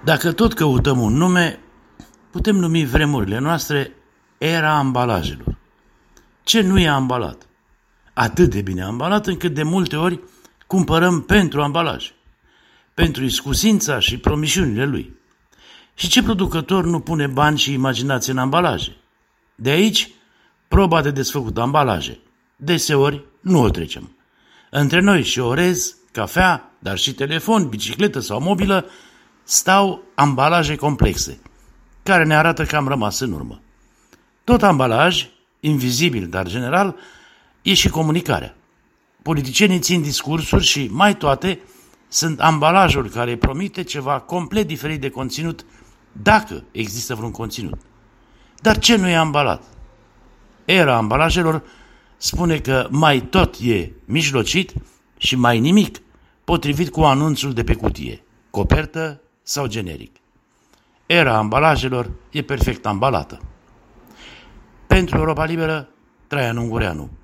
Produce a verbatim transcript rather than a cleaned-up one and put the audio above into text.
Dacă tot căutăm un nume, putem numi vremurile noastre era ambalajelor. Ce nu e ambalat? Atât de bine ambalat încât de multe ori cumpărăm pentru ambalaje, pentru iscusința și promisiunile lui. Și ce producător nu pune bani și imaginație în ambalaje? De aici, proba de desfăcut ambalaje. Deseori nu o trecem. Între noi și orez, cafea, dar și telefon, bicicletă sau mobilă, stau ambalaje complexe, care ne arată că am rămas în urmă. Tot ambalaj, invizibil, dar general, e și comunicarea. Politicienii țin discursuri și, mai toate, sunt ambalajul care promite ceva complet diferit de conținut, dacă există vreun conținut. Dar ce nu e ambalat? Era ambalajelor spune că mai tot e mijlocit și mai nimic, potrivit cu anunțul de pe cutie, copertă sau generic. Era ambalajelor e perfect ambalată. Pentru Europa Liberă, Traian Ungureanu.